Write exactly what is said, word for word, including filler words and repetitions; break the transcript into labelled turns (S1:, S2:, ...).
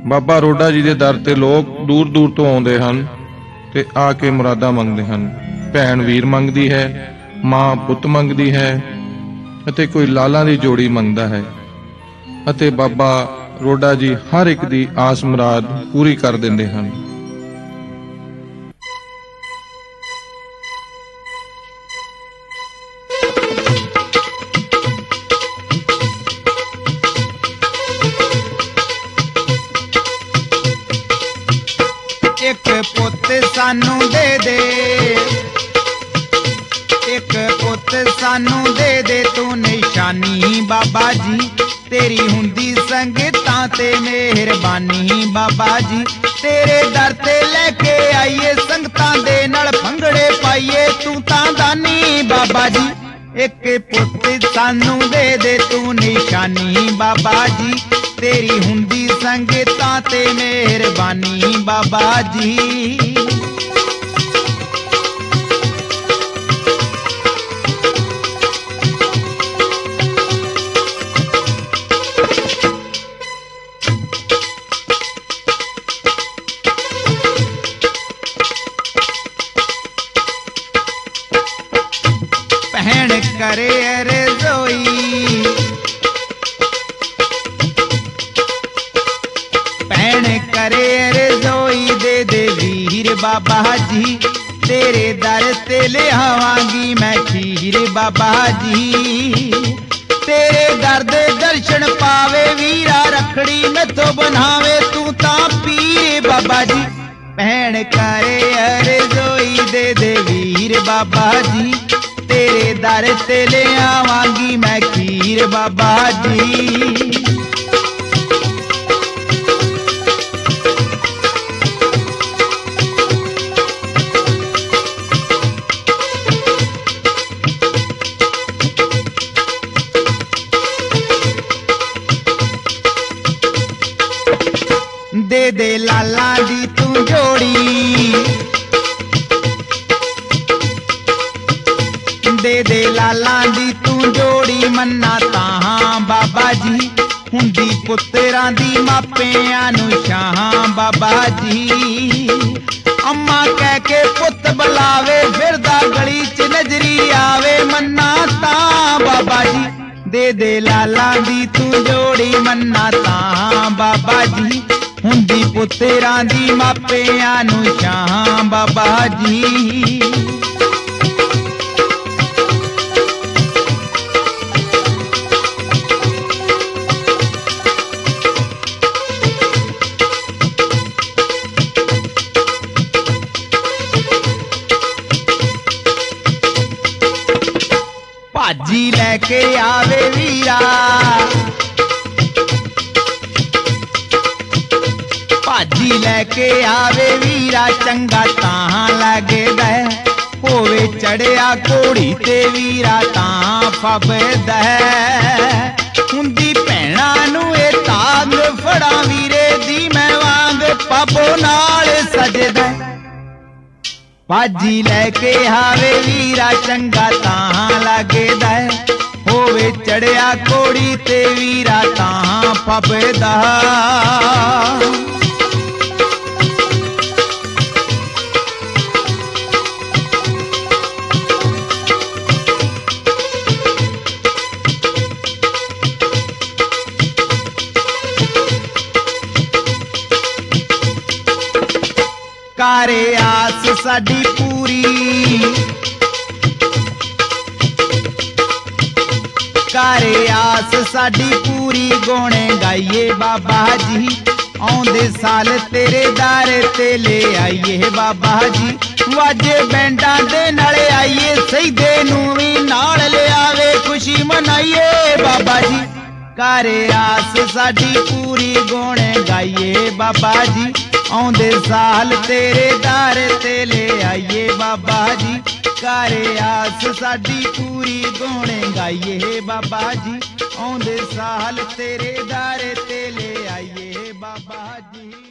S1: बाबा रोडा जी के दर ते लोग दूर दूर तो आउंदे हन ते आके मुरादा मंगदे हन। भैन वीर मंगदी है, मां पुत मंगदी है, अते कोई लालां दी जोड़ी मंगदा है। अते बाबा रोडा जी हर एक दी आस मुराद पूरी कर दिंदे हन।
S2: एक पुत सानू दे दे, एक पुत सानू दे दे तू निशानी बाबा जी, तेरी हुंदी संगतां ते मेहरबानी बाबा जी। तेरे दर ते लेके आइए संगतां दे नाल भंगड़े पाइए, तू तां दानी बाबा जी। एक पुत सानू दे दे तू निशानी बाबा जी, तेरी हुंदी संगतां ते मेहरबानी बाबा जी। भैन करे रज़ोई, भैन करे रज़ोई दे दे वीर बाबा जी, तेरे दर ते ले आवांगी मैं खीर बाबा जी। तेरे दर दे दर्शन पावे वीरा, रखड़ी मैथों बनावे तू तां पीर बाबा जी। भैन करे रज़ोई दे दे वीर बाबा जी, तेरे दर ते ले आवांगी मैं खीर बाबा जी। दे दे लाला दी तू जोड़ी, दे दे लाला दी तू जोड़ी मन्ना ताहां बाबा जी, हुंदी पुत्तरां दी मापियां नूं शाहां बाबा जी। अम्मा कह के पुत बुलावे, फिरदा गली च नजरी आवे मन्ना तां बाबा जी। दे दे लाला दी तू जोड़ी मन्ना ताहां बाबा जी, हुंदी पुत्तरां दी मापियां नूं शाहां बाबा जी। भाजी लेके आवे वीरा, भाजी लेके आवे वीरा चंगा तां लगदा, होवे चढ़िया घोड़ी ते वीरा तां फबदा। हुंदी भैणां नूं ए तांग फड़ा वीरे दी मैं वांग पापो नाल सजदा। भाजी लेके आवे वीरा चंगा तां लगदा, होवे चढ़िया घोड़ी ते वीरा तां फबदा। करे आस साडी पूरी, करे आस साडी पूरी गोणे गाइए बाबा जी। आउंदे साल तेरे दर ते ले आइए बाबा जी, वाजे बैंडां दे नाले आइए, सईदे नूं वी नाल ले आवे खुशी मनाइए बाबा जी। करे आस साडी पूरी गोणे गाइए बाबा जी, आउंदे साल तेरे दर ते ले आइए बाबा जी। करे आस साडी पूरी गोणे गाइए बाबा जी, आउंदे साल तेरे दर ते ले आइए बाबा जी।